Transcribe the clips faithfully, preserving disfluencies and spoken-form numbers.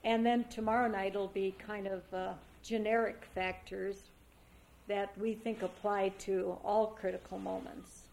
And then tomorrow night will be kind of uh, generic factors that we think apply to all critical moments,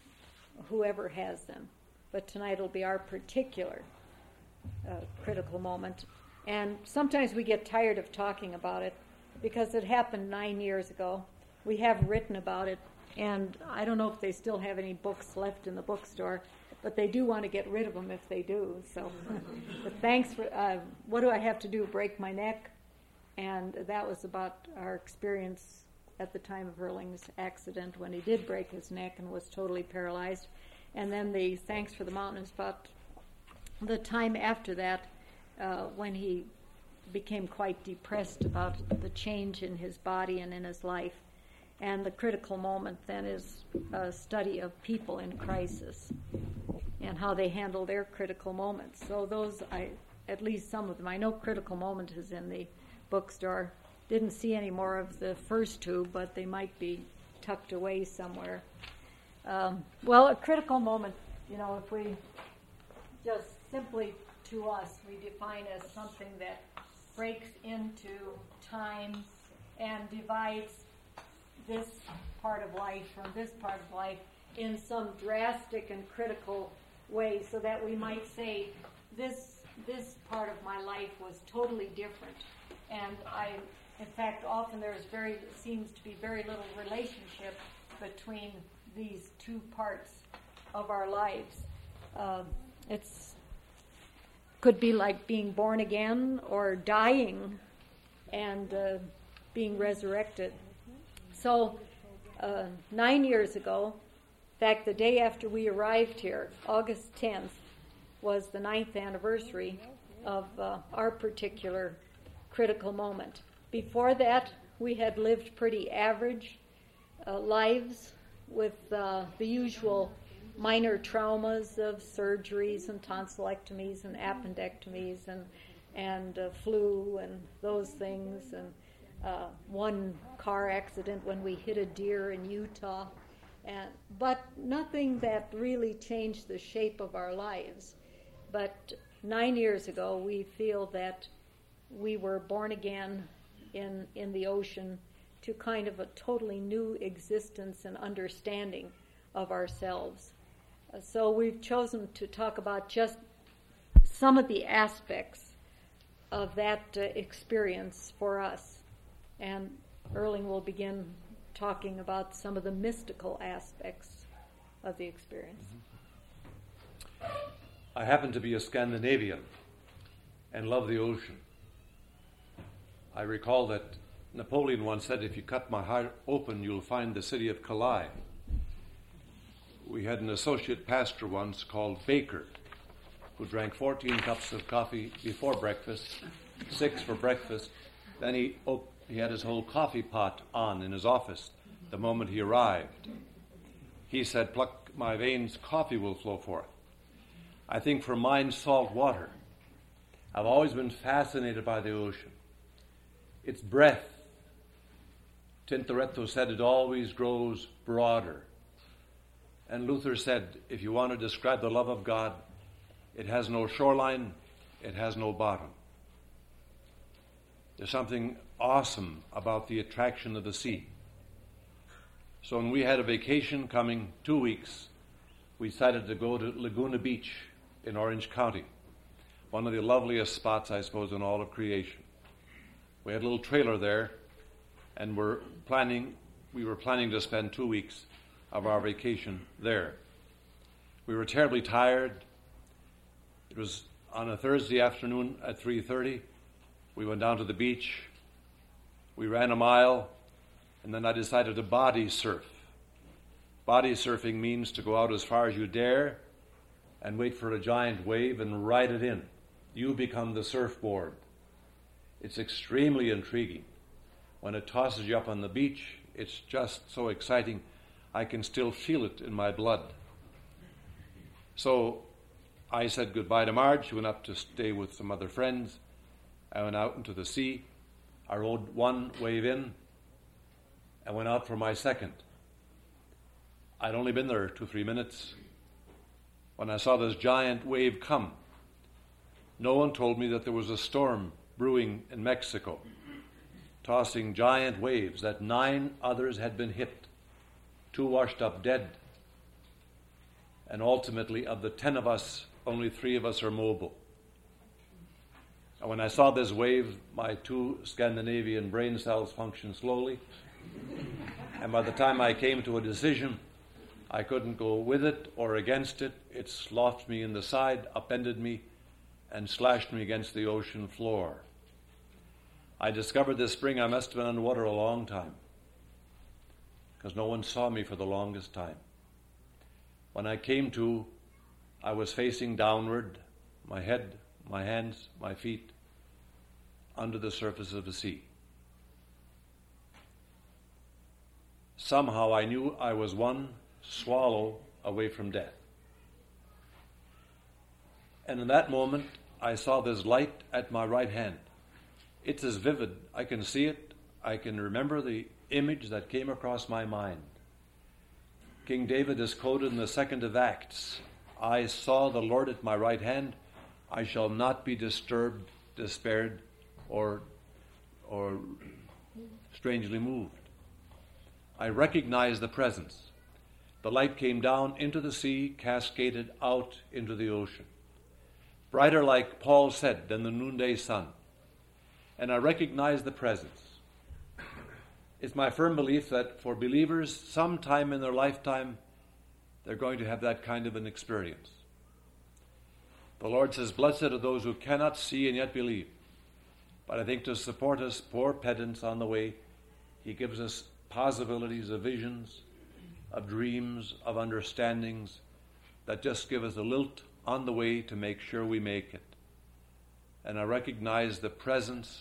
whoever has them. But tonight will be our particular uh, critical moment. And sometimes we get tired of talking about it because it happened nine years ago. We have written about it, and I don't know if they still have any books left in the bookstore, but they do want to get rid of them if they do. So, but thanks for, uh, what do I have to do, break my neck? And that was about our experience at the time of Erling's accident when he did break his neck and was totally paralyzed. And then the Thanks for the Mountain is about the time after that uh, when he became quite depressed about the change in his body and in his life. And the critical moment then is a study of people in crisis and how they handle their critical moments. So those, I, at least some of them, I know Critical Moment is in the bookstore. Didn't see any more of the first two, but they might be tucked away somewhere. Um, well, a critical moment, you know, if we just simply to us, we define as something that breaks into time and divides this part of life from this part of life in some drastic and critical way, so that we might say this this part of my life was totally different, and I, in fact, often there's very seems to be very little relationship between these two parts of our lives. Uh, it's could be like being born again or dying and uh, being resurrected. So uh, nine years ago, in fact, the day after we arrived here, August tenth, was the ninth anniversary of uh, our particular critical moment. Before that, we had lived pretty average uh, lives with uh, the usual minor traumas of surgeries and tonsillectomies and appendectomies and and uh, flu and those things, and uh, one car accident when we hit a deer in Utah, and but nothing that really changed the shape of our lives. But nine years ago, we feel that we were born again in in the ocean to kind of a totally new existence and understanding of ourselves. Uh, so we've chosen to talk about just some of the aspects of that uh, experience for us. And Erling will begin talking about some of the mystical aspects of the experience. I happen to be a Scandinavian and love the ocean. I recall that Napoleon once said, if you cut my heart open, you'll find the city of Calais. We had an associate pastor once called Baker, who drank fourteen cups of coffee before breakfast, six for breakfast. Then he op- he had his whole coffee pot on in his office the moment he arrived. He said, pluck my veins, coffee will flow forth. I think for mine, salt water. I've always been fascinated by the ocean. Its breath. Tintoretto said it always grows broader. And Luther said, if you want to describe the love of God, it has no shoreline, it has no bottom. There's something awesome about the attraction of the sea. So when we had a vacation coming, two weeks, we decided to go to Laguna Beach in Orange County, one of the loveliest spots, I suppose, in all of creation. We had a little trailer there, and we're planning, we were planning to spend two weeks of our vacation there. We were terribly tired. It was on a Thursday afternoon at three thirty. We went down to the beach. We ran a mile, and then I decided to body surf. Body surfing means to go out as far as you dare and wait for a giant wave and ride it in. You become the surfboard. It's extremely intriguing. When it tosses you up on the beach, it's just so exciting. I can still feel it in my blood. So I said goodbye to Marge, went up to stay with some other friends. I went out into the sea. I rode one wave in and went out for my second. I'd only been there two, three minutes when I saw this giant wave come. No one told me that there was a storm brewing in Mexico, tossing giant waves that nine others had been hit, two washed up dead, and ultimately of the ten of us, only three of us are mobile. And when I saw this wave, my two Scandinavian brain cells functioned slowly, and by the time I came to a decision, I couldn't go with it or against it. It sloughed me in the side, upended me, and slashed me against the ocean floor. I discovered this spring I must have been underwater a long time, because no one saw me for the longest time. When I came to, I was facing downward, my head, my hands, my feet, under the surface of the sea. Somehow I knew I was one swallow away from death. And in that moment, I saw this light at my right hand. It's as vivid. I can see it. I can remember the image that came across my mind. King David is quoted in the second of Acts. I saw the Lord at my right hand. I shall not be disturbed, despaired, or, or strangely moved. I recognized the presence. The light came down into the sea, cascaded out into the ocean. Brighter, like Paul said, than the noonday sun. And I recognized the presence. It's my firm belief that for believers, sometime in their lifetime, they're going to have that kind of an experience. The Lord says, blessed are those who cannot see and yet believe. But I think to support us poor pedants on the way, he gives us possibilities of visions, of dreams, of understandings that just give us a lilt on the way to make sure we make it. And I recognize the presence,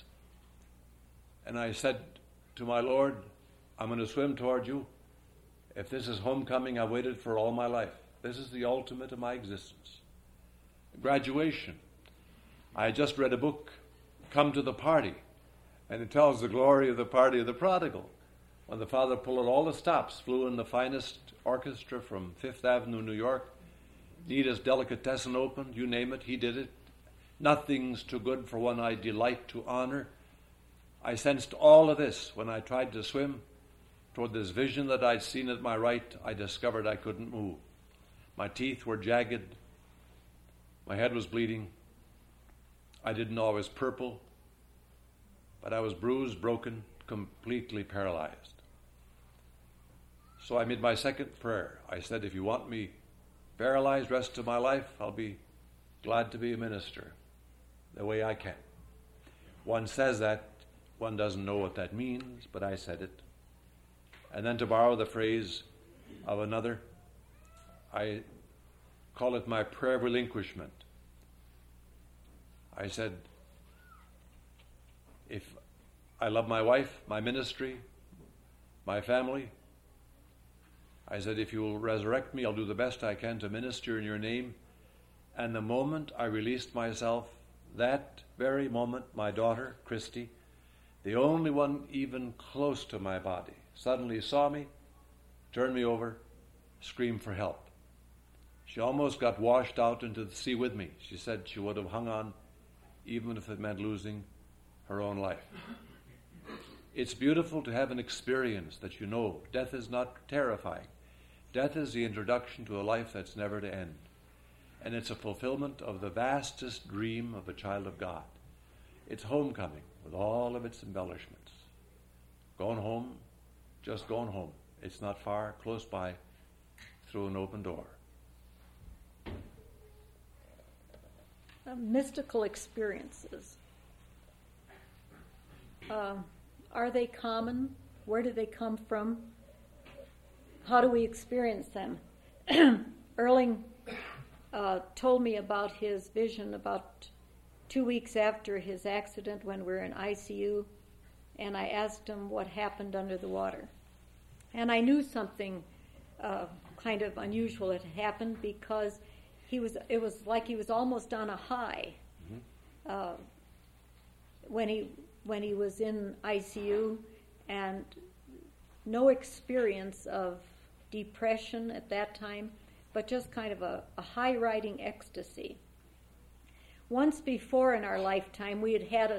and I said to my Lord, I'm going to swim toward you. If this is homecoming I waited for all my life, this is the ultimate of my existence. Graduation. I just read a book, Come to the Party, and it tells the glory of the party of the prodigal. When the father pulled out all the stops, flew in the finest orchestra from Fifth Avenue, New York, Nita's Delicatessen opened, you name it, he did it. Nothing's too good for one I delight to honor. I sensed all of this when I tried to swim toward this vision that I'd seen at my right. I discovered I couldn't move. My teeth were jagged. My head was bleeding. I didn't know I was purple, but I was bruised, broken, completely paralyzed. So I made my second prayer. I said, if you want me paralyzed rest of my life, I'll be glad to be a minister the way I can. One says that, one doesn't know what that means, but I said it. And then to borrow the phrase of another, I call it my prayer relinquishment. I said, if I love my wife, my ministry, my family, I said, if you will resurrect me, I'll do the best I can to minister in your name. And the moment I released myself, that very moment, my daughter, Christy, the only one even close to my body, suddenly saw me, turned me over, screamed for help. She almost got washed out into the sea with me. She said she would have hung on even if it meant losing her own life. It's beautiful to have an experience that you know death is not terrifying. Death is the introduction to a life that's never to end. And it's a fulfillment of the vastest dream of a child of God. It's homecoming with all of its embellishments. Going home, just going home. It's not far, close by, through an open door. Uh, mystical experiences. Uh, are they common? Where do they come from? How do we experience them? Erling uh, told me about his vision about two weeks after his accident when we were in I C U, and I asked him what happened under the water. And I knew something uh, kind of unusual had happened because he was. It was like he was almost on a high mm-hmm. uh, when he when he was in I C U, and no experience of depression at that time, but just kind of a, a high-riding ecstasy. Once before in our lifetime, we had had a,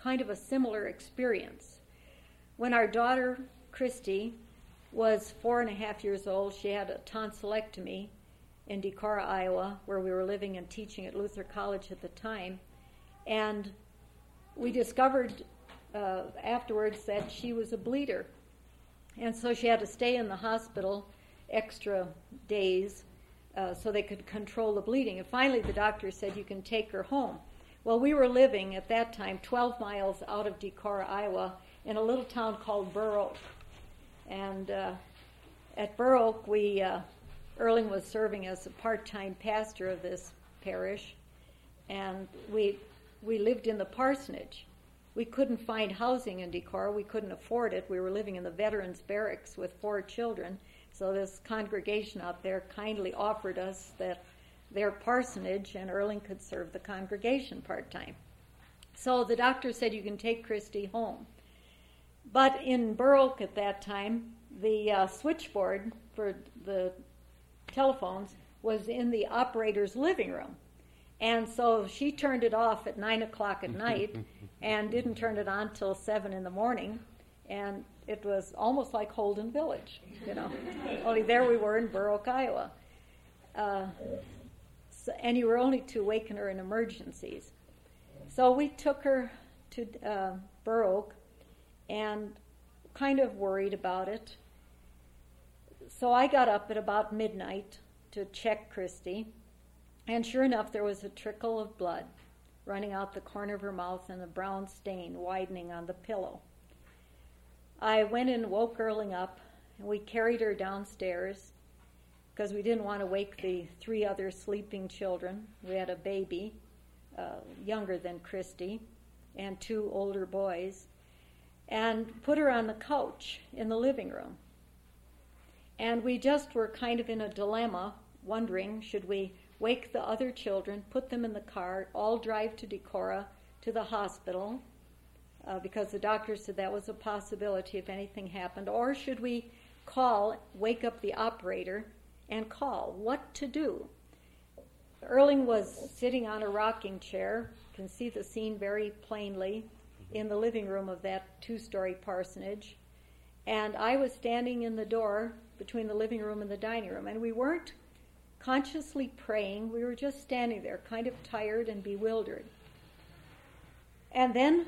kind of a similar experience. When our daughter, Christy, was four and a half years old, she had a tonsillectomy in Decorah, Iowa, where we were living and teaching at Luther College at the time. And we discovered uh, afterwards that she was a bleeder. And so she had to stay in the hospital extra days uh, so they could control the bleeding. And finally the doctor said, you can take her home. Well, we were living at that time twelve miles out of Decorah, Iowa, in a little town called Burr Oak. And uh, at Burr Oak, we, uh, Erling was serving as a part-time pastor of this parish, and we we lived in the parsonage. We couldn't find housing in Decorah. We couldn't afford it. We were living in the veterans barracks with four children. So this congregation out there kindly offered us that their parsonage, and Erling could serve the congregation part-time. So the doctor said, you can take Christy home. But in Burr Oak at that time, the uh, switchboard for the telephones was in the operator's living room. And so she turned it off at nine o'clock at night and didn't turn it on till seven in the morning. And it was almost like Holden Village, you know. Only there we were in Burr Oak, Iowa. Uh, so, and you were only to awaken her in emergencies. So we took her to uh, Burr Oak and kind of worried about it. So I got up at about midnight to check Christy. And sure enough, there was a trickle of blood running out the corner of her mouth and a brown stain widening on the pillow. I went and woke Erling up, and we carried her downstairs because we didn't want to wake the three other sleeping children. We had a baby, uh, younger than Christy, and two older boys, and put her on the couch in the living room. And we just were kind of in a dilemma, wondering, should we wake the other children, put them in the car, all drive to Decorah to the hospital, uh, because the doctor said that was a possibility if anything happened, or should we call, wake up the operator and call? What to do? Erling was sitting on a rocking chair, you can see the scene very plainly, in the living room of that two-story parsonage, and I was standing in the door between the living room and the dining room, and we weren't consciously praying. We were just standing there, kind of tired and bewildered. And then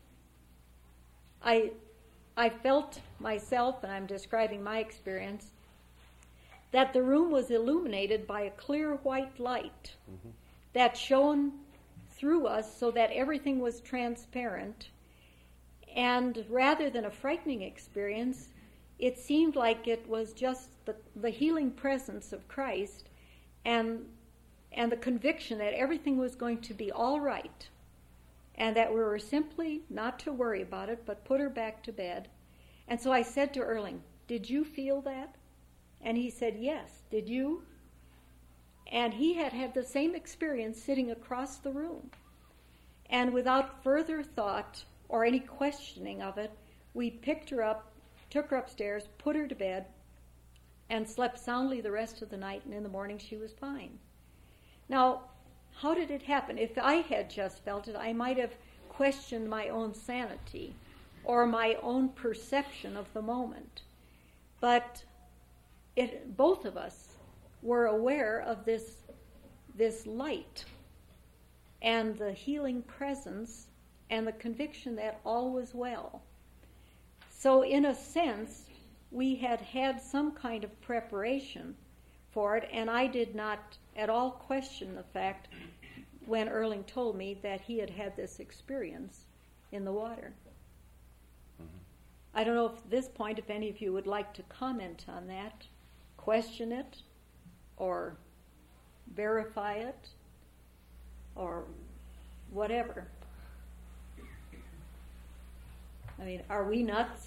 I I felt myself, and I'm describing my experience, that the room was illuminated by a clear white light mm-hmm. that shone through us so that everything was transparent. And rather than a frightening experience, it seemed like it was just the, the healing presence of Christ and and the conviction that everything was going to be all right and that we were simply not to worry about it but put her back to bed. And so I said to Erling, did you feel that? And he said, yes. Did you? And he had had the same experience sitting across the room. And without further thought or any questioning of it, we picked her up, took her upstairs, put her to bed, and slept soundly the rest of the night, and in the morning she was fine. Now, how did it happen? If I had just felt it, I might have questioned my own sanity or my own perception of the moment. But it, both of us were aware of this, this light and the healing presence and the conviction that all was well. So in a sense, we had had some kind of preparation for it, and I did not at all question the fact when Erling told me that he had had this experience in the water. Mm-hmm. I don't know if at this point, if any of you would like to comment on that, question it, or verify it, or whatever. I mean, are we nuts?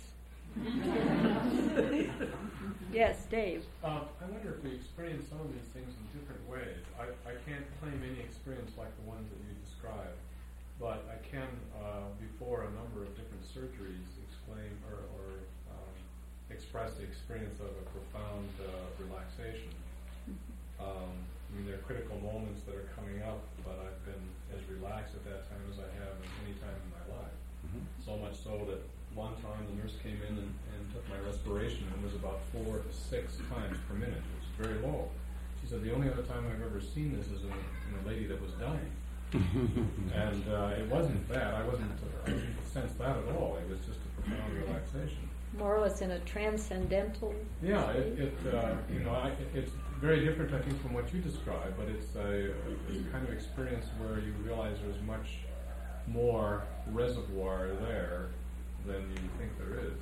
Yes, Dave. Uh, I wonder if we experience some of these things in different ways. I, I can't claim any experience like the ones that you described, but I can, uh, before a number of different surgeries, exclaim or, or um, express the experience of a profound uh, relaxation. Um, I mean, there are critical moments that are coming up, but I've been as relaxed at that time as I have at any time in my life. Mm-hmm. So much so that one time the nurse came in and, and took my respiration, and it was about four to six times per minute. It was very low. She said, the only other time I've ever seen this is in a, in a lady that was dying. And uh, it wasn't that. I wasn't, I didn't sense that at all. It was just a profound relaxation. More or less in a transcendental Yeah, it, it uh, you know, I, it's very different, I think, from what you described, but it's a, it's a kind of experience where you realize there's much more reservoir there than you think there is.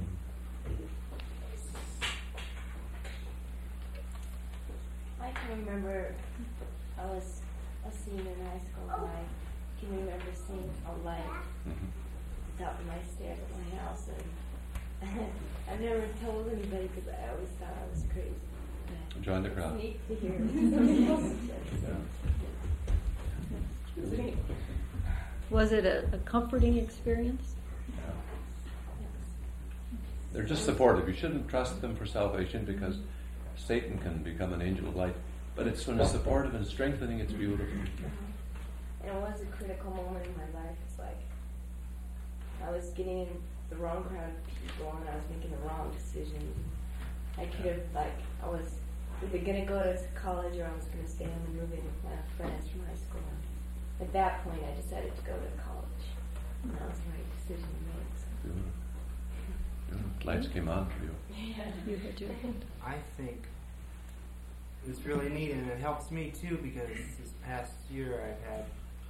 I can remember I was a senior in high school, and I can remember seeing a light at the top of my stairs at my house, and I never told anybody because I always thought I was crazy. Join the crowd. It's neat to hear somebody else say. Was it a, a comforting experience? They're just supportive. You shouldn't trust them for salvation because Satan can become an angel of light. But it's when it's supportive and strengthening, it's beautiful. And it was a critical moment in my life. It's like I was getting in the wrong crowd of people, and I was making the wrong decisions. I could have, like, I was either going to go to college or I was going to stay home and move in with my friends from high school. At that point, I decided to go to college. And that was the right decision to make. So. Beautiful. Beautiful. Lights came on for you. Yeah. You had your hand. I think it's really neat, and it helps me too because this past year I've had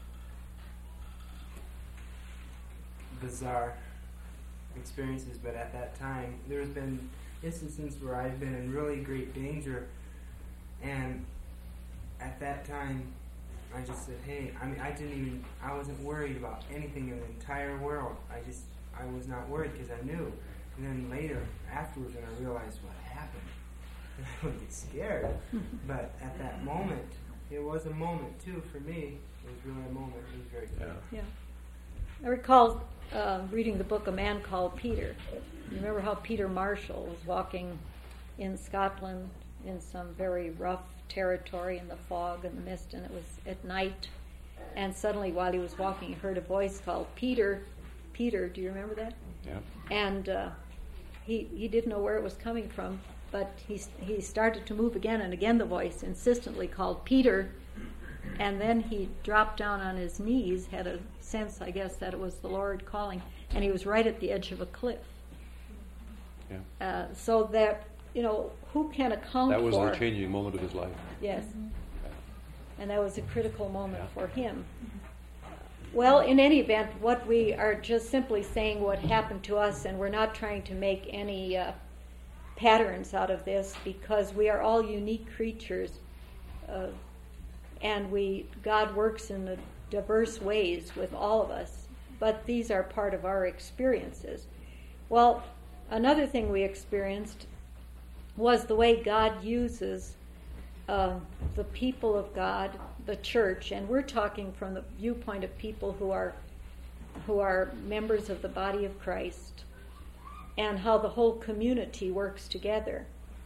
bizarre experiences, but at that time there's been instances where I've been in really great danger, and at that time I just said, hey, I mean, I didn't even, I wasn't worried about anything in the entire world. I just, I was not worried because I knew. And then later, afterwards, when I realized what happened, I would get scared. But at that moment, it was a moment too for me. It was really a moment. It was very good. Yeah. Yeah. I recall uh, reading the book A Man Called Peter. You remember how Peter Marshall was walking in Scotland in some very rough territory in the fog and the mist, and it was at night. And suddenly, while he was walking, he heard a voice called, Peter, Peter. Do you remember that? Yeah. And uh, he he didn't know where it was coming from, but he he started to move again, and again the voice insistently called Peter, and then he dropped down on his knees, had a sense, I guess, that it was the Lord calling, and he was right at the edge of a cliff. Yeah. Uh, so that, you know, who can account for... That was the changing moment of his life. Yes. Yeah. And that was a critical moment Yeah. for him. Well, in any event, what we are just simply saying what happened to us, and we're not trying to make any uh, patterns out of this, because we are all unique creatures, uh, and we God works in the diverse ways with all of us, but these are part of our experiences. Well, another thing we experienced was the way God uses uh, the people of God, the church, and we're talking from the viewpoint of people who are who are members of the body of Christ, and how the whole community works together.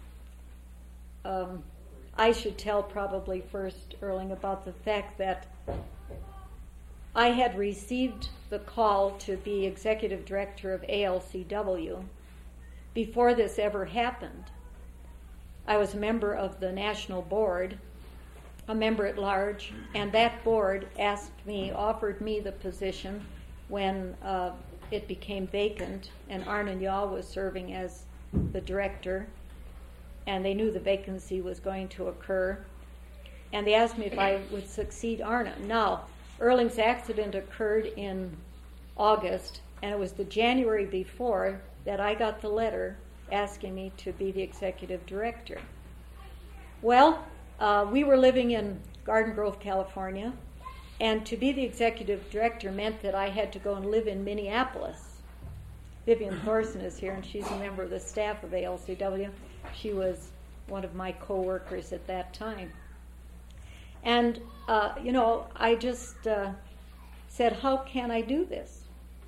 Um, I should tell probably first, Erling, about the fact that I had received the call to be executive director of A L C W before this ever happened. I was a member of the national board, a member at large, and that board asked me, offered me the position when uh, it became vacant, and Arne Yaw was serving as the director, and they knew the vacancy was going to occur, and they asked me if I would succeed Arne. Now, Erling's accident occurred in August, and it was the January before that I got the letter asking me to be the executive director. Well, uh, we were living in Garden Grove, California, and to be the executive director meant that I had to go and live in Minneapolis. Vivian Thorson is here, and she's a member of the staff of A L C W. She was one of my co-workers at that time. And, uh, you know, I just uh, said, how can I do this?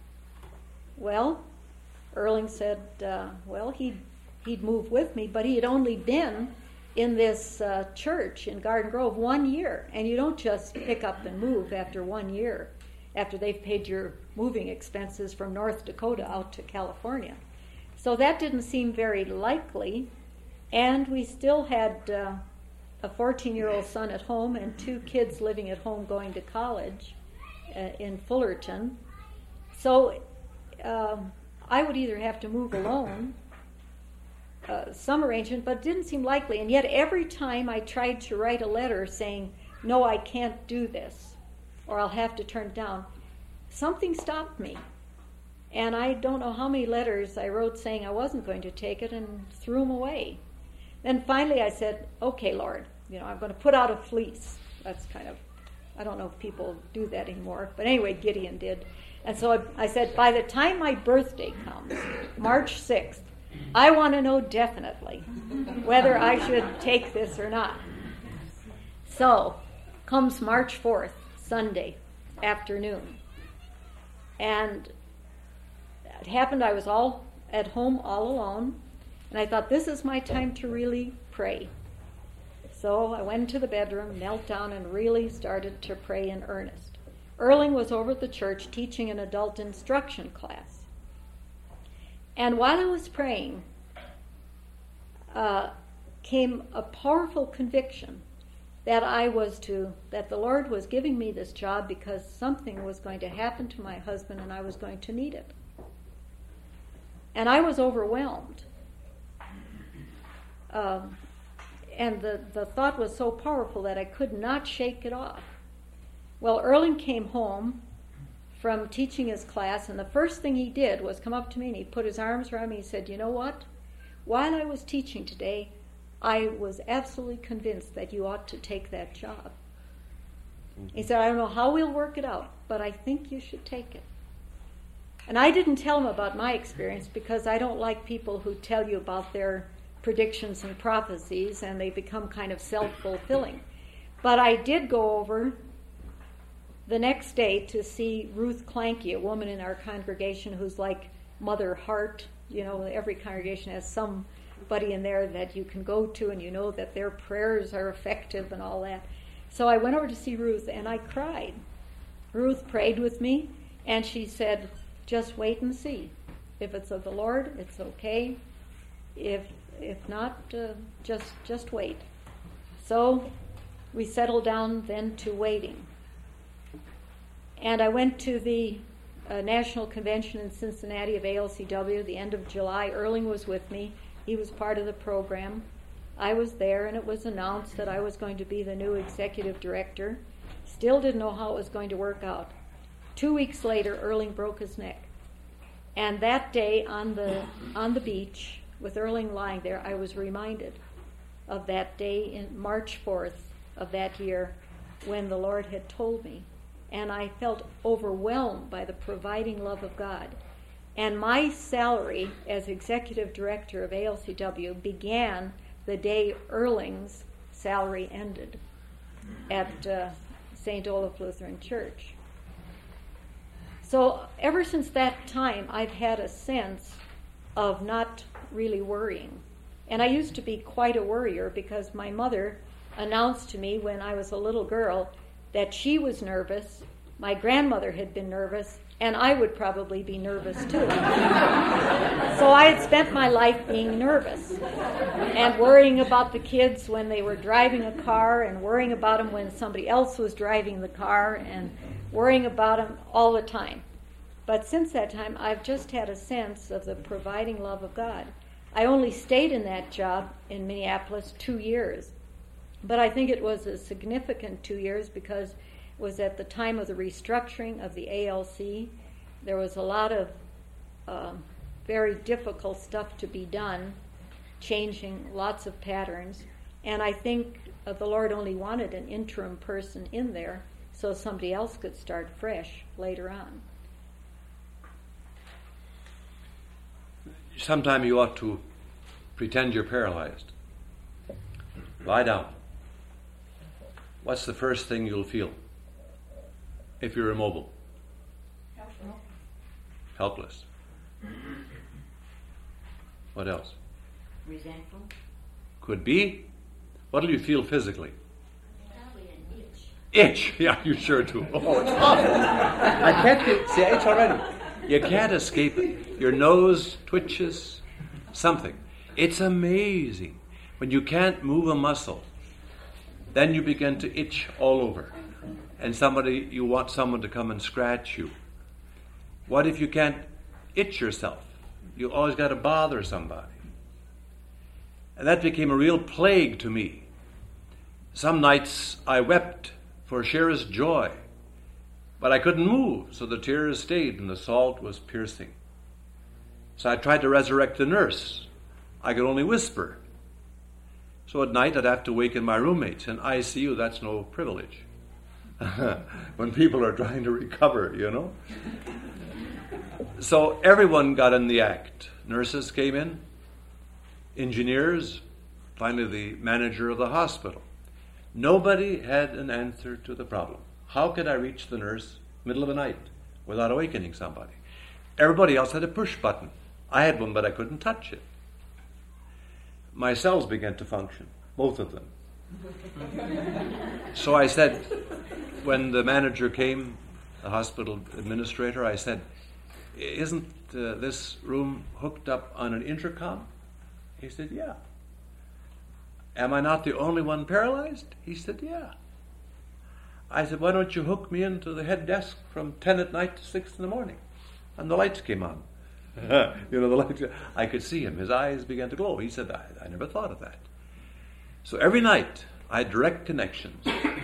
Well, Erling said, uh, well, he'd, he'd move with me, but he had only been in this uh, church in Garden Grove one year, and you don't just pick up and move after one year. after they've paid your moving expenses from North Dakota out to California. So that didn't seem very likely, and we still had uh, a fourteen-year-old son at home and two kids living at home going to college uh, in Fullerton. So um, I would either have to move alone, uh, some arrangement, but it didn't seem likely. And yet every time I tried to write a letter saying, no, I can't do this, or I'll have to turn it down, something stopped me. And I don't know how many letters I wrote saying I wasn't going to take it and threw them away. Then finally I said, okay, Lord, you know, I'm going to put out a fleece. That's kind of, I don't know if people do that anymore, but anyway, Gideon did. And so I, I said, by the time my birthday comes, March sixth, I want to know definitely whether I should take this or not. So comes March fourth, Sunday afternoon. And it happened, I was all at home all alone, and I thought, this is my time to really pray. So I went into the bedroom, knelt down, and really started to pray in earnest. Erling was over at the church teaching an adult instruction class. And while I was praying, uh, came a powerful conviction that I was to, that the Lord was giving me this job because something was going to happen to my husband and I was going to need it. And I was overwhelmed. Um, and the, the thought was so powerful that I could not shake it off. Well, Erling came home from teaching his class, and the first thing he did was come up to me and he put his arms around me and he said, you know what? While I was teaching today, I was absolutely convinced that you ought to take that job. He said, I don't know how we'll work it out, but I think you should take it. And I didn't tell him about my experience because I don't like people who tell you about their predictions and prophecies and they become kind of self-fulfilling. But I did go over the next day to see Ruth Clanky, a woman in our congregation who's like Mother Hart. You know, every congregation has somebody in there that you can go to and you know that their prayers are effective and all that. So I went over to see Ruth and I cried. Ruth prayed with me and she said, just wait and see. If it's of the Lord, it's okay. If if not, uh, just just wait. So we settled down then to waiting. And I went to the uh, National Convention in Cincinnati of A L C W the end of July. Erling was with me. He was part of the program. I was there, and it was announced that I was going to be the new executive director. Still didn't know how it was going to work out. Two weeks later, Erling broke his neck. And that day on the on the beach, with Erling lying there, I was reminded of that day in March fourth of that year when the Lord had told me. And I felt overwhelmed by the providing love of God. And my salary as executive director of A L C W began the day Erling's salary ended at uh, Saint Olaf Lutheran Church. So ever since that time, I've had a sense of not really worrying. And I used to be quite a worrier because my mother announced to me when I was a little girl that she was nervous, my grandmother had been nervous, and I would probably be nervous too. So I had spent my life being nervous and worrying about the kids when they were driving a car and worrying about them when somebody else was driving the car and worrying about them all the time. But since that time, I've just had a sense of the providing love of God. I only stayed in that job in Minneapolis two years. But I think it was a significant two years because it was at the time of the restructuring of the A L C. There was a lot of uh, very difficult stuff to be done, changing lots of patterns. And I think uh, the Lord only wanted an interim person in there so somebody else could start fresh later on. Sometime you ought to pretend you're paralyzed. Lie down. What's the first thing you'll feel if you're immobile? Helpless. Helpless. What else? Resentful. Could be. What do you feel physically? Probably an itch. itch. Yeah, you sure do. Oh, it's awful. I can't do, see, I itch already. You can't escape it. Your nose twitches, something. It's amazing. When you can't move a muscle, then you begin to itch all over. And somebody, you want someone to come and scratch you. What if you can't itch yourself? You always got to bother somebody. And that became a real plague to me. Some nights I wept for sheerest joy, but I couldn't move, so the tears stayed and the salt was piercing. So I tried to resurrect the nurse. I could only whisper. So at night I'd have to waken my roommates. In I C U, that's no privilege. When people are trying to recover, you know. So everyone got in the act. Nurses came in, engineers, finally the manager of the hospital. Nobody had an answer to the problem. How could I reach the nurse middle of the night without awakening somebody? Everybody else had a push button. I had one, but I couldn't touch it. My cells began to function, both of them. So I said, when the manager came, the hospital administrator, I said, isn't uh, this room hooked up on an intercom? He said, yeah. Am I not the only one paralyzed? He said, yeah. I said, why don't you hook me into the head desk from ten at night to six in the morning? And the lights came on. You know, the lights. I could see him. His eyes began to glow. He said, I, I never thought of that. So every night, I had direct connections.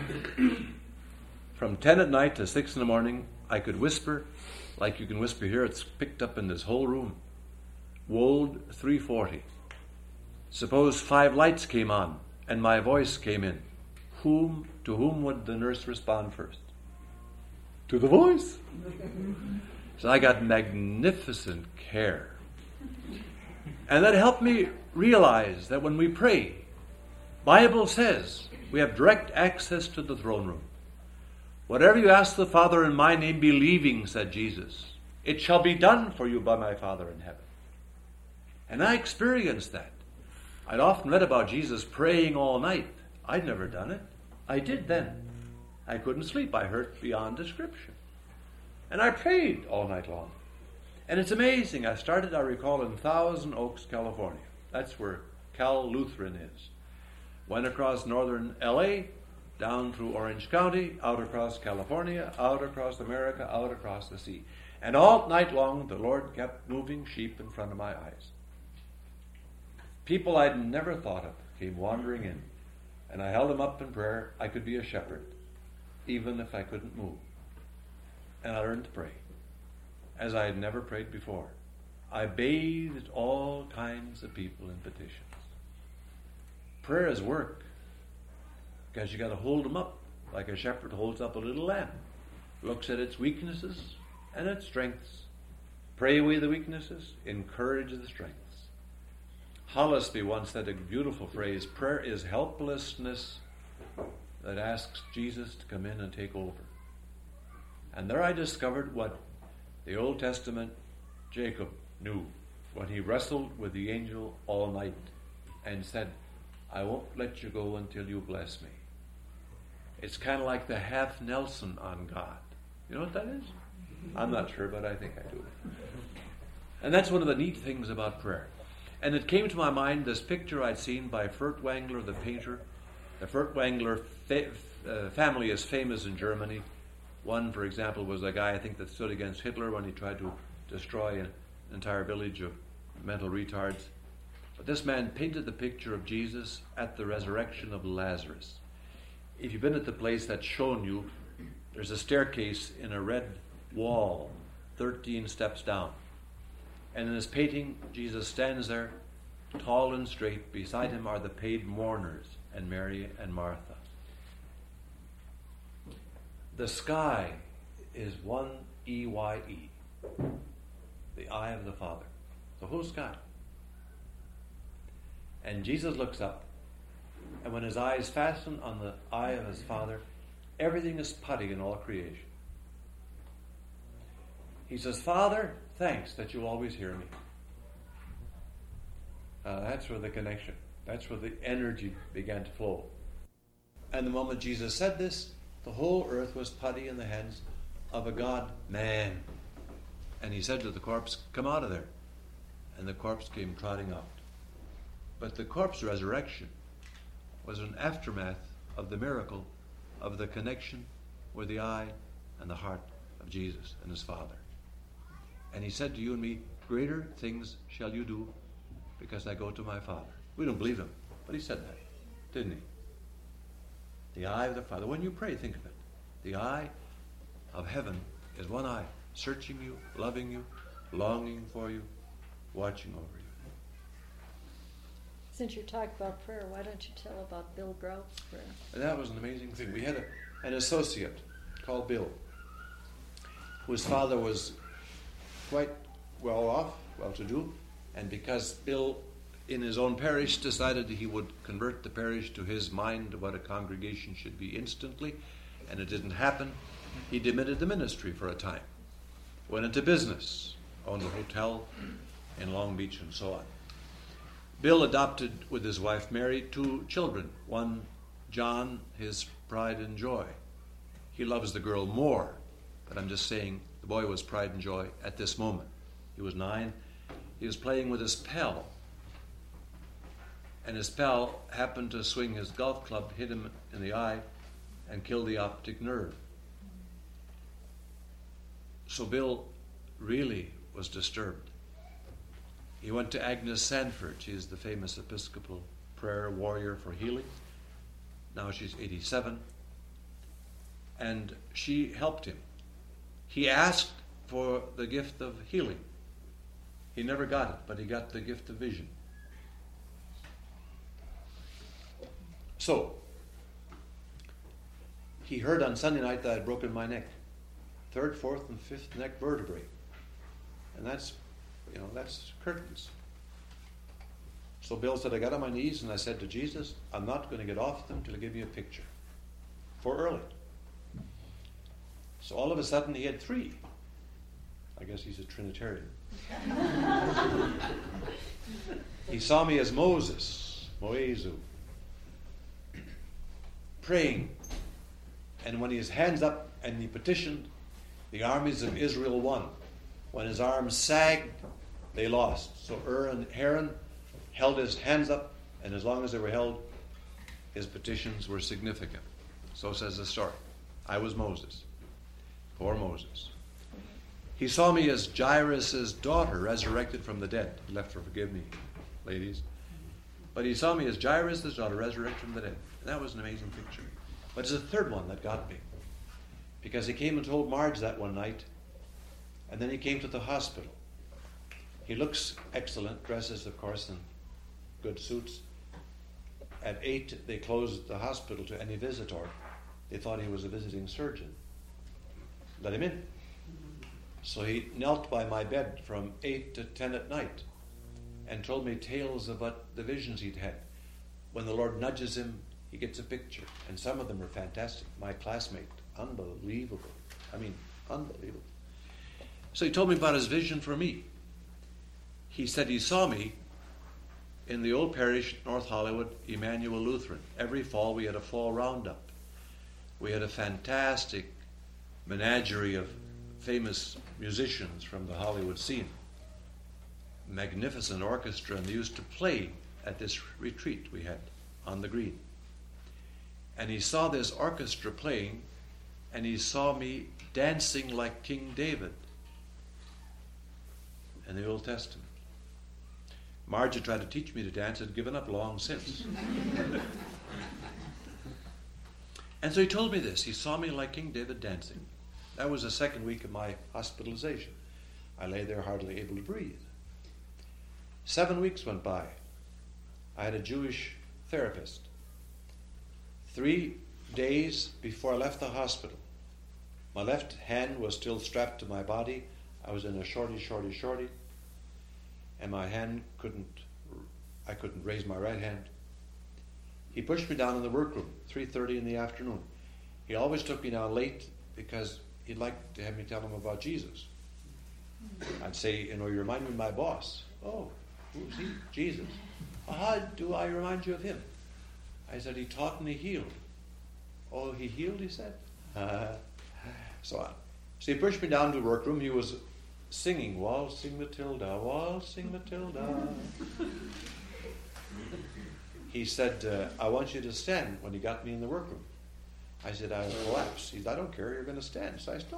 From ten at night to six in the morning, I could whisper, like you can whisper here. It's picked up in this whole room. Wold three forty. Suppose five lights came on and my voice came in. Whom, to whom would the nurse respond first? To the voice. So I got magnificent care. And that helped me realize that when we pray, Bible says we have direct access to the throne room. Whatever you ask the Father in my name, believing, said Jesus, it shall be done for you by my Father in heaven. And I experienced that. I'd often read about Jesus praying all night. I'd never done it. I did then. I couldn't sleep. I hurt beyond description. And I prayed all night long. And it's amazing. I started, I recall, in Thousand Oaks, California. That's where Cal Lutheran is. Went across northern L A, down through Orange County, out across California, out across America, out across the sea. And all night long, the Lord kept moving sheep in front of my eyes. People I'd never thought of came wandering in. And I held them up in prayer. I could be a shepherd, even if I couldn't move. And I learned to pray, as I had never prayed before. I bathed all kinds of people in petitions. Prayer is work, because you got to hold them up, like a shepherd holds up a little lamb. Looks at its weaknesses and its strengths. Pray away the weaknesses, encourage the strengths. Hollisby once said a beautiful phrase, prayer is helplessness that asks Jesus to come in and take over. And there I discovered what the Old Testament Jacob knew when he wrestled with the angel all night and said, I won't let you go until you bless me. It's kind of like the half Nelson on God. You know what that is? I'm not sure, but I think I do. And that's one of the neat things about prayer. And it came to my mind this picture I'd seen by Furtwängler, the painter. The Furtwängler fa- uh, family is famous in Germany. One, for example, was a guy, I think, that stood against Hitler when he tried to destroy an entire village of mental retards. But this man painted the picture of Jesus at the resurrection of Lazarus. If you've been at the place that's shown you, there's a staircase in a red wall, thirteen steps down. And in his painting, Jesus stands there, tall and straight. Beside him are the paid mourners, and Mary and Martha. The sky is one E Y E, the eye of the Father, the whole sky. And Jesus looks up, and when his eyes fasten on the eye of his Father, everything is putty in all creation. He says, Father, thanks that you always hear me. Uh, that's where the connection, that's where the energy began to flow. And the moment Jesus said this, The whole earth was putty in the hands of a God-man. And he said to the corpse, come out of there. And the corpse came trotting out. But the corpse resurrection was an aftermath of the miracle of the connection with the eye and the heart of Jesus and his Father. And he said to you and me, greater things shall you do because I go to my Father. We don't believe him, but he said that, didn't he? The eye of the Father. When you pray, think of it. The eye of heaven is one eye, searching you, loving you, longing for you, watching over you. Since you're talking about prayer, why don't you tell about Bill Grout's prayer? And that was an amazing thing. We had a, an associate called Bill, whose father was quite well off, well-to-do, and because Bill, in his own parish, decided he would convert the parish to his mind what a congregation should be instantly, and it didn't happen, he demitted the ministry for a time, went into business, owned a hotel in Long Beach and so on. Bill adopted, with his wife Mary, two children. One, John, his pride and joy. He loves the girl more, but I'm just saying the boy was pride and joy at this moment. He was nine. He was playing with his pal, and his pal happened to swing his golf club, hit him in the eye, and kill the optic nerve. So Bill really was disturbed. He went to Agnes Sanford. She's the famous Episcopal prayer warrior for healing. Now she's eighty-seven. And she helped him. He asked for the gift of healing. He never got it, but he got the gift of vision. So, he heard on Sunday night that I'd broken my neck. Third, fourth, and fifth neck vertebrae. And that's, you know, that's curtains. So Bill said, I got on my knees and I said to Jesus, I'm not going to get off them till I give you a picture. For early. So all of a sudden he had three. I guess he's a Trinitarian. He saw me as Moses, Moezu, praying. And when his hands up and he petitioned, the armies of Israel won. When his arms sagged, they lost. So Ur and Aaron held his hands up, and as long as they were held, his petitions were significant. So says the story. I was Moses. Poor Moses. He saw me as Jairus' daughter resurrected from the dead. He left her, forgive me, ladies. But he saw me as Jairus' daughter resurrected from the dead. And that was an amazing picture. But it's the third one that got me. Because he came and told Marge that one night, and then he came to the hospital. He looks excellent, dresses, of course, in good suits. At eight, they closed the hospital to any visitor. They thought he was a visiting surgeon. Let him in. So he knelt by my bed from eight to ten at night and told me tales of what the visions he'd had. When the Lord nudges him, he gets a picture. And some of them are fantastic. My classmate, unbelievable. I mean, unbelievable. So he told me about his vision for me. He said he saw me in the old parish, North Hollywood, Emmanuel Lutheran. Every fall we had a fall roundup. We had a fantastic menagerie of famous musicians from the Hollywood scene. Magnificent orchestra, and they used to play at this retreat we had on the green. And he saw this orchestra playing, and he saw me dancing like King David in the Old Testament. Marge had tried to teach me to dance, had given up long since. And so he told me this. He saw me like King David dancing. That was the second week of my hospitalization. I lay there hardly able to breathe. Seven weeks went by. I had a Jewish therapist. Three days before I left the hospital, my left hand was still strapped to my body. I was in a shorty, shorty, shorty. And my hand couldn't, I couldn't raise my right hand. He pushed me down in the workroom, three thirty in the afternoon. He always took me down late because he'd like to have me tell him about Jesus. I'd say, you know, you remind me of my boss. Oh, who's he? Jesus. How do I remind you of him? I said, he taught and he healed. Oh, he healed, he said? Uh, so on. So he pushed me down to the workroom. He was singing, waltzing Matilda, waltzing Matilda. He said, uh, I want you to stand when he got me in the workroom. I said, I will collapse. He said, I don't care, you're going to stand. So I stood.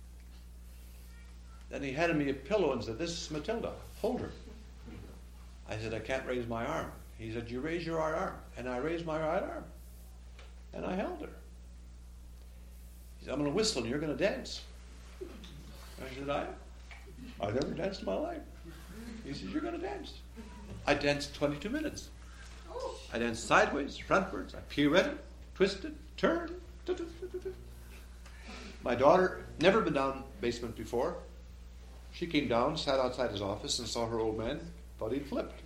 Then he handed me a pillow and said, this is Matilda, hold her. I said, I can't raise my arm. He said, you raise your right arm. And I raised my right arm. And I held her. He said, I'm going to whistle and you're going to dance. I said, I I've never danced in my life. He said, you're going to dance. I danced twenty-two minutes. I danced sideways, frontwards, I pirouetted, twisted, turned. My daughter, never been down basement before. She came down, sat outside his office, and saw her old man, thought he'd flipped.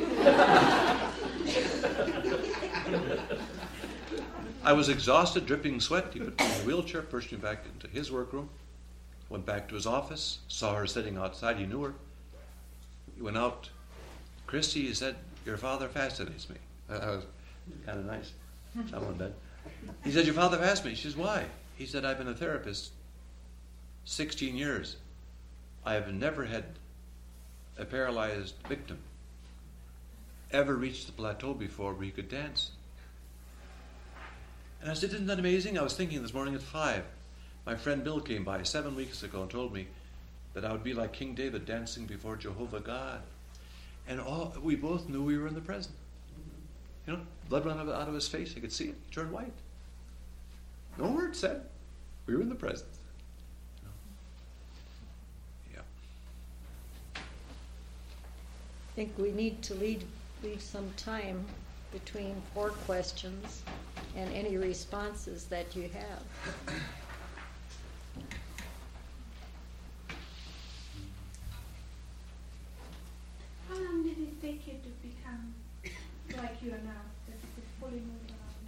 I was exhausted, dripping sweat. He put me in a wheelchair, pushed me back into his workroom, went back to his office, saw her sitting outside. He knew her. He went out. Christy, he said, your father fascinates me. That was kind of nice. Someone did. He said, your father fascinates me. She says, why? He said, I've been a therapist sixteen years. I have never had a paralyzed victim ever reach the plateau before where he could dance. And I said, isn't that amazing? I was thinking this morning at five. My friend Bill came by seven weeks ago and told me that I would be like King David dancing before Jehovah God. And all, we both knew we were in the present. You know, blood ran out of his face. I could see it. He turned white. No word said. We were in the present. You know? Yeah. I think we need to leave, leave some time between four questions and any responses that you have. How long did it take you to become like you are now, that you could fully move around?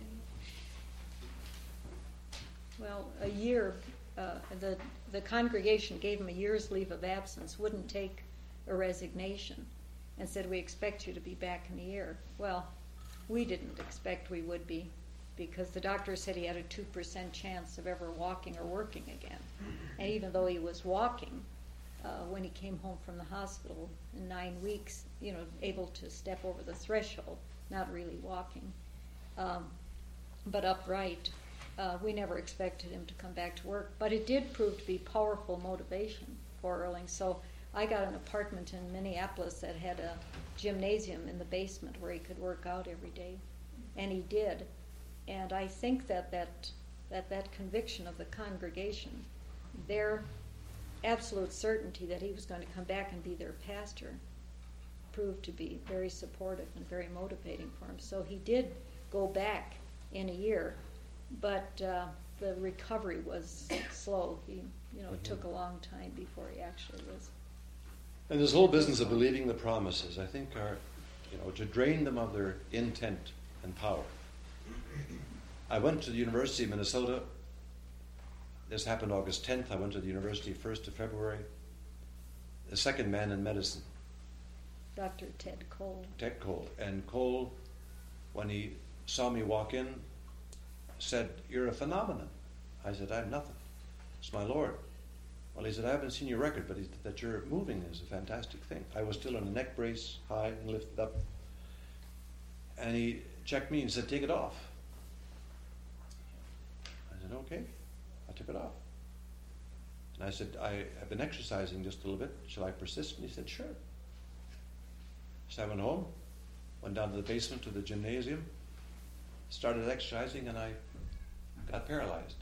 Well, a year, uh, the, the congregation gave him a year's leave of absence, wouldn't take a resignation, and said, we expect you to be back in a year. Well, we didn't expect we would be, because the doctor said he had a two percent chance of ever walking or working again. And even though he was walking, uh, when he came home from the hospital in nine weeks, you know, able to step over the threshold, not really walking, um, but upright, uh, we never expected him to come back to work. But it did prove to be powerful motivation for Erling. So I got an apartment in Minneapolis that had a gymnasium in the basement where he could work out every day, and he did. And I think that that, that, that conviction of the congregation, their absolute certainty that he was going to come back and be their pastor, proved to be very supportive and very motivating for him. So he did go back in a year, but uh, the recovery was slow. He, you know, it took a long time before he actually was. And this whole business of believing the promises, I think, are, you know, to drain them of their intent and power. I went to the University of Minnesota. This happened August tenth. I went to the university first of February. The second man in medicine. Doctor Ted Cole. Ted Cole. And Cole, when he saw me walk in, said, you're a phenomenon. I said, I'm nothing. It's my Lord. Well, he said, I haven't seen your record, but he, that you're moving is a fantastic thing. I was still in a neck brace, high and lifted up. And he checked me and said, take it off. I said, okay. I took it off. And I said, I have been exercising just a little bit. Shall I persist? And he said, sure. So I went home, went down to the basement to the gymnasium, started exercising, and I got paralyzed.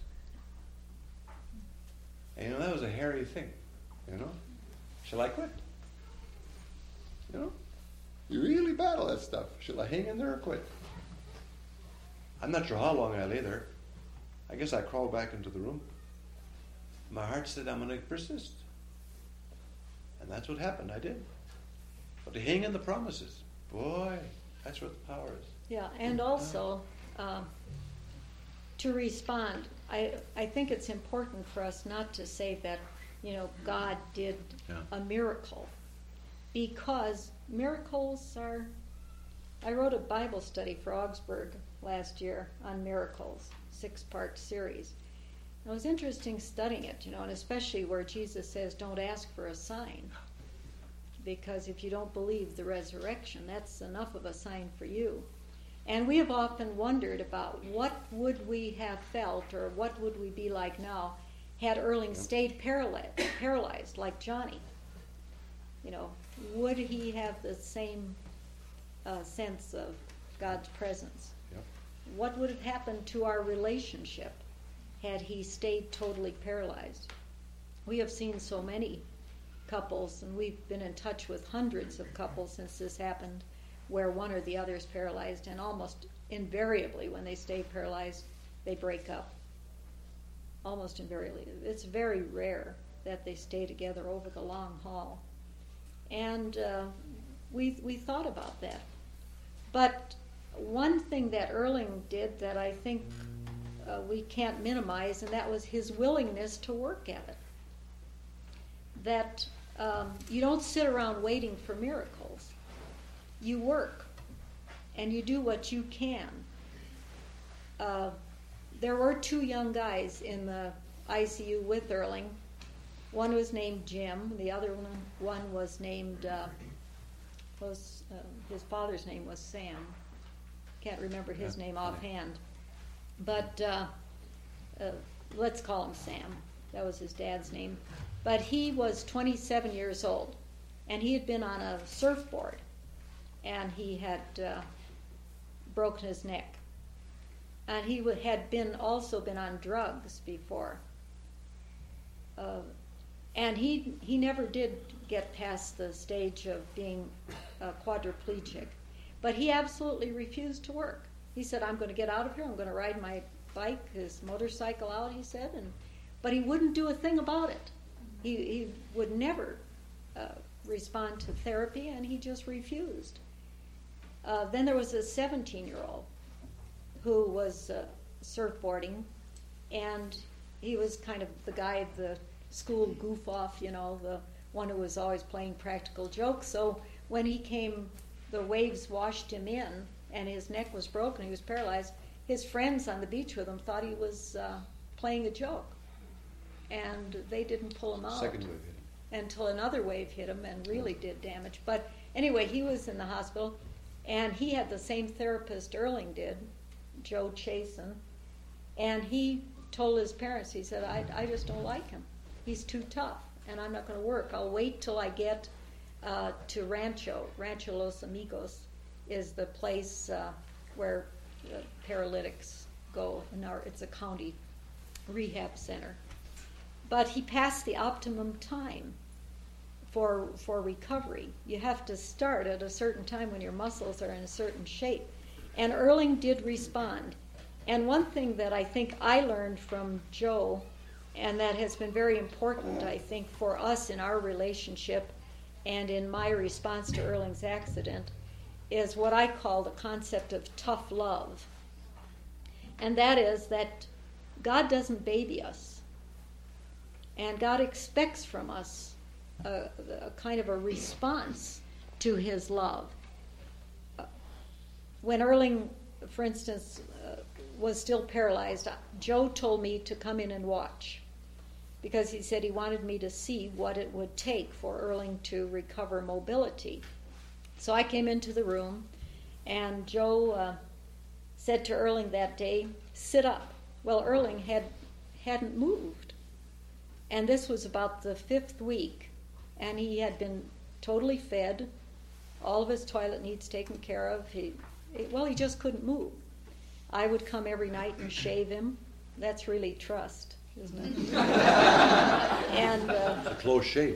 And you know, that was a hairy thing, you know. Shall I quit? You know, you really battle that stuff. Shall I hang in there or quit? I'm not sure how long I lay there. I guess I crawled back into the room. My heart said, I'm going to persist. And that's what happened. I did. But to hang in the promises, boy, that's where the power is. Yeah, and also um, to respond. I I think it's important for us not to say that, you know, God did yeah. a miracle, because miracles are. I wrote a Bible study for Augsburg last year on miracles, six-part series, It was interesting studying it, you know, and especially where Jesus says, don't ask for a sign. Because if you don't believe the resurrection, that's enough of a sign for you. And we have often wondered about what would we have felt or what would we be like now had Erling stayed paralyzed, paralyzed like Johnny. You know, would he have the same uh, sense of God's presence? Yep. What would have happened to our relationship had he stayed totally paralyzed? We have seen so many couples, and we've been in touch with hundreds of couples since this happened, where one or the other is paralyzed, and almost invariably when they stay paralyzed, they break up. Almost invariably. It's very rare that they stay together over the long haul. And uh, we we thought about that. But one thing that Erling did that I think uh, we can't minimize, and that was his willingness to work at it. That um, you don't sit around waiting for miracles. You work, and you do what you can. Uh, there were two young guys in the I C U with Erling. One was named Jim. The other one, one was named, uh, was uh, his father's name was Sam. Can't remember his name offhand. But uh, uh, let's call him Sam. That was his dad's name. But he was twenty-seven years old, and he had been on a surfboard, and he had uh, broken his neck. And he w- had been also been on drugs before. Uh, and he he never did get past the stage of being uh, quadriplegic. But he absolutely refused to work. He said, I'm going to get out of here. I'm going to ride my bike, his motorcycle out, he said. And but he wouldn't do a thing about it. He, he would never uh, respond to therapy, and he just refused. Uh, then there was a seventeen-year-old who was uh, surfboarding, and he was kind of the guy, the school goof-off, you know, the one who was always playing practical jokes. So when he came, the waves washed him in, and his neck was broken, he was paralyzed. His friends on the beach with him thought he was uh, playing a joke, and they didn't pull him out. Second wave hit him. Until another wave hit him and really did damage. But anyway, he was in the hospital, and he had the same therapist Erling did, Joe Chasen, and he told his parents, he said, I, I just don't like him. He's too tough, and I'm not going to work. I'll wait till I get uh, to Rancho. Rancho Los Amigos is the place uh, where uh, paralytics go. In our, it's a county rehab center. But he passed the optimum time for for recovery. You have to start at a certain time when your muscles are in a certain shape. And Erling did respond. And one thing that I think I learned from Joe, and that has been very important, I think, for us in our relationship and in my response to Erling's accident, is what I call the concept of tough love. And that is that God doesn't baby us. And God expects from us a, a kind of a response to his love. When Erling, for instance, uh, was still paralyzed, Joe told me to come in and watch, because he said he wanted me to see what it would take for Erling to recover mobility. So I came into the room, and Joe uh, said to Erling that day, sit up. Well, Erling had, hadn't moved. And this was about the fifth week, and he had been totally fed, all of his toilet needs taken care of. He, it, well, he just couldn't move. I would come every night and shave him. That's really trust, isn't it? and uh, a close shave.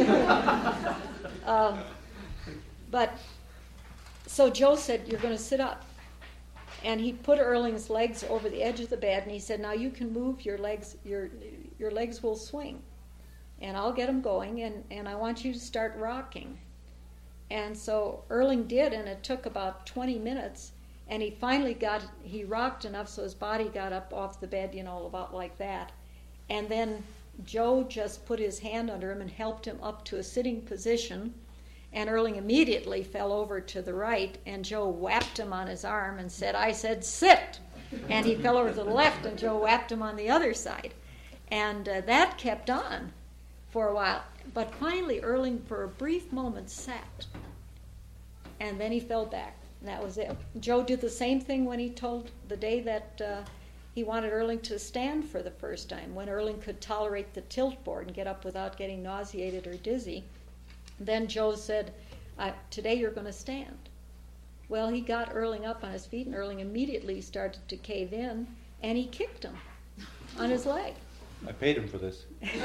um, but so Joe said, "You're going to sit up." And he put Erling's legs over the edge of the bed, and he said, now you can move your legs, your your legs will swing. And I'll get them going, and, and I want you to start rocking. And so Erling did, and it took about twenty minutes, and he finally got, he rocked enough so his body got up off the bed, you know, about like that. And then Joe just put his hand under him and helped him up to a sitting position. And Erling immediately fell over to the right, and Joe whapped him on his arm and said, I said, sit! And he fell over to the left, and Joe whapped him on the other side. And uh, that kept on for a while. But finally, Erling, for a brief moment, sat. And then he fell back. And that was it. Joe did the same thing when he told the day that uh, he wanted Erling to stand for the first time, when Erling could tolerate the tilt board and get up without getting nauseated or dizzy. Then Joe said, uh, today you're going to stand. Well, he got Erling up on his feet, and Erling immediately started to cave in, and he kicked him on his leg. I paid him for this. You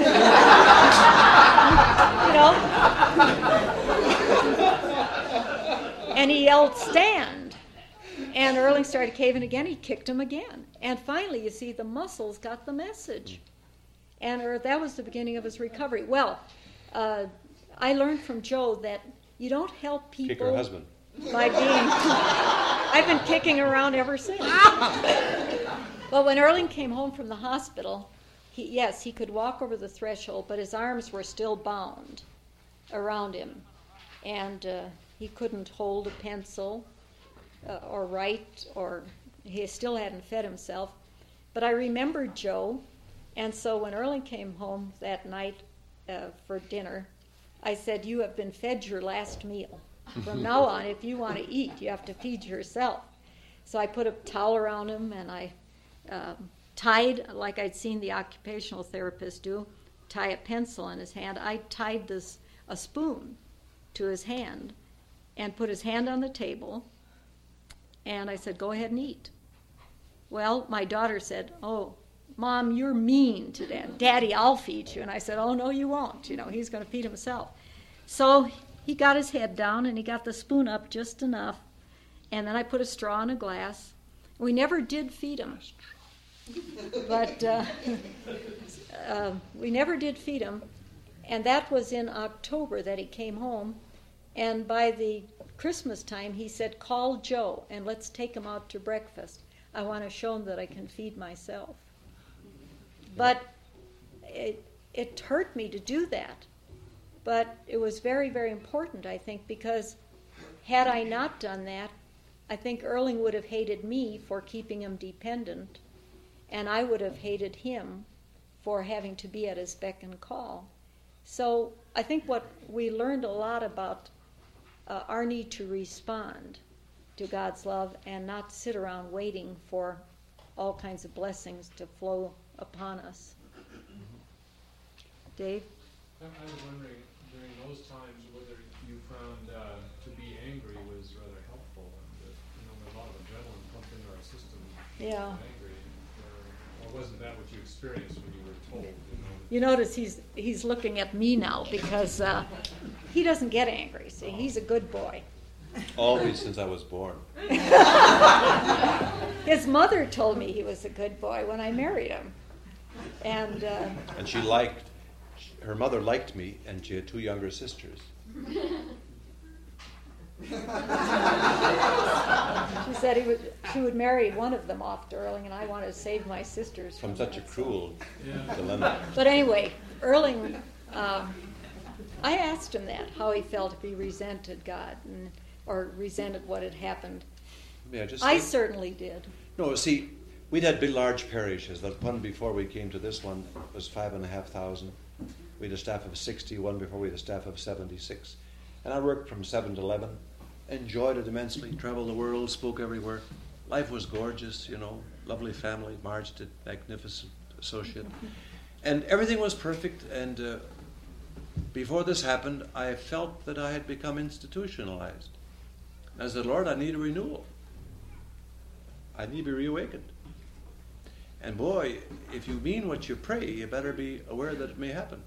know? And he yelled, stand. And Erling started caving again. He kicked him again. And finally, you see, the muscles got the message. And er, that was the beginning of his recovery. Well, uh, I learned from Joe that you don't help people... Kick her husband. By being... I've been kicking around ever since. But when Erling came home from the hospital, he, yes, he could walk over the threshold, but his arms were still bound around him. And uh, he couldn't hold a pencil uh, or write, or he still hadn't fed himself. But I remembered Joe, and so when Erling came home that night uh, for dinner, I said, you have been fed your last meal. From now on, if you want to eat, you have to feed yourself. So I put a towel around him, and I um, tied, like I'd seen the occupational therapist do, tie a pencil in his hand. I tied this a spoon to his hand and put his hand on the table, and I said, go ahead and eat. Well, my daughter said, oh, Mom, you're mean to Dad. Daddy, I'll feed you. And I said, oh, no, you won't. You know, he's going to feed himself. So he got his head down, and he got the spoon up just enough, and then I put a straw in a glass. We never did feed him. But uh, uh, we never did feed him, and that was in October that he came home, and by the Christmas time he said, call Joe, and let's take him out to breakfast. I want to show him that I can feed myself. But it, it hurt me to do that. But it was very, very important, I think, because had I not done that, I think Erling would have hated me for keeping him dependent, and I would have hated him for having to be at his beck and call. So I think what we learned a lot about uh, our need to respond to God's love and not sit around waiting for all kinds of blessings to flow upon us. Dave? I was wondering, during those times, whether you found uh, to be angry was rather helpful, and that, you know, a lot of adrenaline pumped into our system. Yeah. Angry, or, or wasn't that what you experienced when you were told? You know, You notice he's he's looking at me now because uh, he doesn't get angry. See, he's a good boy. Always since I was born. His mother told me he was a good boy when I married him, and uh, And she liked, her mother liked me, and she had two younger sisters. she said he would she would marry one of them off to Erling, and I wanted to save my sisters From from such a that. cruel Yeah. dilemma. But anyway, Erling, um, I asked him that, how he felt if he resented God and, or resented what had happened. Yeah, just I think- certainly did. No, see, we'd had big, large parishes. The one before we came to this one was five and a half thousand. We had a staff of sixty. One before we had a staff of seventy-six. And I worked from seven to eleven. Enjoyed it immensely. Traveled the world, spoke everywhere. Life was gorgeous, you know. Lovely family. Marge did magnificent associate. And everything was perfect. And uh, before this happened, I felt that I had become institutionalized. And I said, Lord, I need a renewal. I need to be reawakened. And boy, if you mean what you pray, you better be aware that it may happen.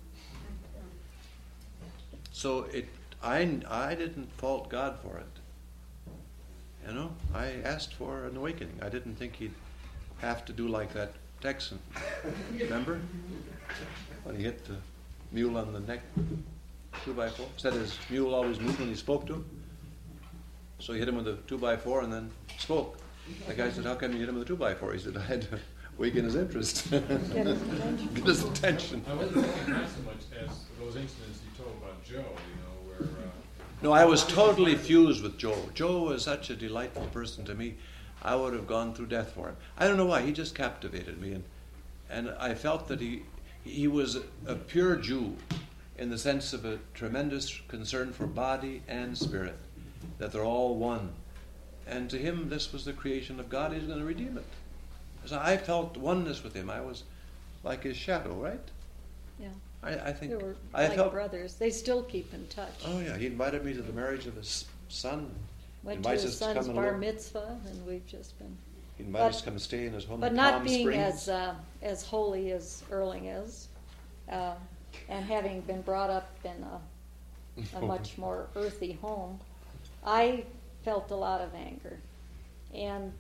So it, I, I didn't fault God for it. You know, I asked for an awakening. I didn't think he'd have to do like that Texan. Remember? When he hit the mule on the neck, two by four. Said his mule always moved when he spoke to him. So he hit him with a two by four and then spoke. The guy said, how come you hit him with a two by four? He said, I had to awaken his interest. Get his attention. Get his attention. I wasn't thinking that so much as those incidents you told about Joe, you know, where... Uh, No, I was totally fused with Joe. Joe was such a delightful person to me. I would have gone through death for him. I don't know why. He just captivated me. And, and I felt that he, He was a pure Jew in the sense of a tremendous concern for body and spirit, that they're all one. And to him, this was the creation of God. He's going to redeem it. So I felt oneness with him. I was like his shadow, right? Yeah. I, I think They were I like felt. brothers. They still keep in touch. Oh yeah, he invited me to the marriage of his son. Went to Invites his us to son's come and bar look. mitzvah, and we've just been. He invited But- us to come and stay in his home But in not Palm being Springs. as uh, as holy as Erling is, uh, and having been brought up in a, a much more earthy home, I felt a lot of anger. And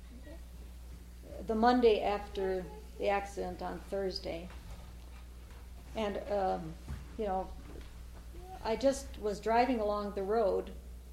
the Monday after the accident on Thursday, and um, you know, I just was driving along the road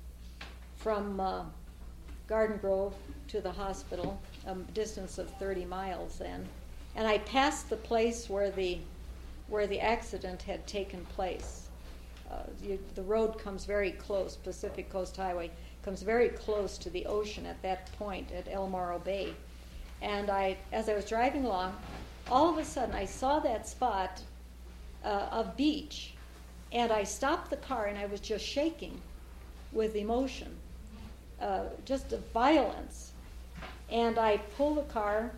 from uh, Garden Grove to the hospital, a distance of thirty miles then, and I passed the place where the where the accident had taken place. Uh, you, the road comes very close, Pacific Coast Highway comes very close to the ocean at that point at El Morro Bay. And I, as I was driving along, all of a sudden I saw that spot uh, of beach, and I stopped the car and I was just shaking with emotion, uh, just a violence. And I pulled the car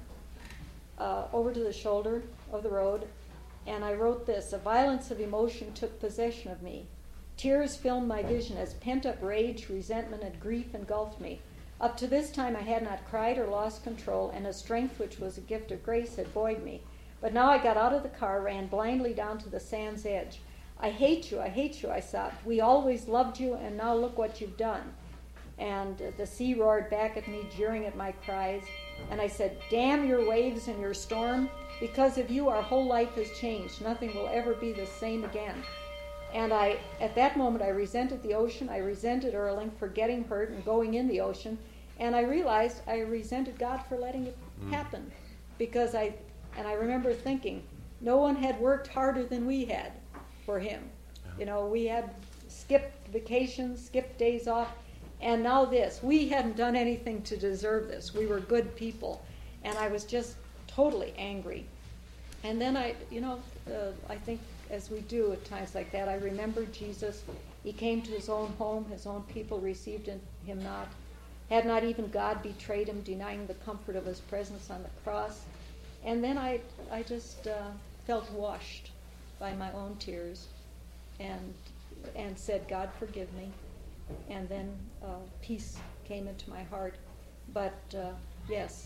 uh, over to the shoulder of the road, and I wrote this: "A violence of emotion took possession of me. Tears filmed my vision as pent-up rage, resentment, and grief engulfed me. Up to this time I had not cried or lost control, and a strength which was a gift of grace had buoyed me. But now I got out of the car, ran blindly down to the sand's edge. I hate you, I hate you, I sobbed. We always loved you, and now look what you've done." And uh, the sea roared back at me, jeering at my cries. And I said, "Damn your waves and your storm. Because of you, our whole life has changed. Nothing will ever be the same again." And I, at that moment, I resented the ocean. I resented Erling for getting hurt and going in the ocean. And I realized I resented God for letting it Mm. happen. Because I, and I remember thinking, no one had worked harder than we had for him. Yeah. You know, we had skipped vacations, skipped days off. And now this. We hadn't done anything to deserve this. We were good people. And I was just totally angry. And then I, you know, uh, I think as we do at times like that, I remembered Jesus. He came to his own home. His own people received him not. Had not even God betrayed him, denying the comfort of his presence on the cross. And then I, I just uh, felt washed by my own tears and, and said, "God, forgive me." And then uh, peace came into my heart. But uh, yes,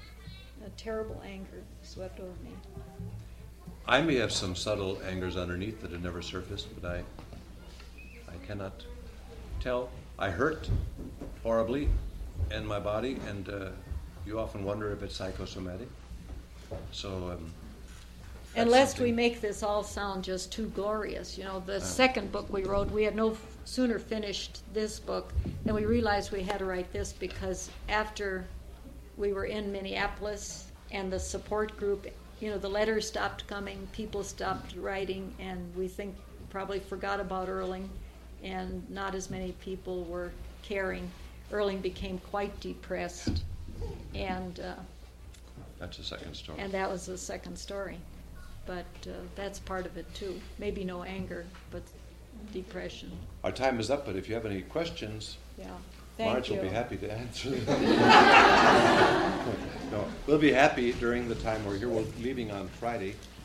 a terrible anger swept over me. I may have some subtle angers underneath that have never surfaced, but I, I cannot tell. I hurt horribly in my body, and uh, you often wonder if it's psychosomatic. So, um, And that's lest we something- make this all sound just too glorious, you know, the Yeah. second book we wrote, we had no f- sooner finished this book than we realized we had to write this, because after we were in Minneapolis and the support group, you know, the letters stopped coming, people stopped writing, and we think probably forgot about Erling, and not as many people were caring. Erling became quite depressed, and uh, that's a second story. and that was the second story. But uh, that's part of it too. Maybe no anger, but depression. Our time is up, but if you have any questions, Yeah. Thank Marge you. will be happy to answer them. No, we'll be happy during the time we're here. We're leaving on Friday.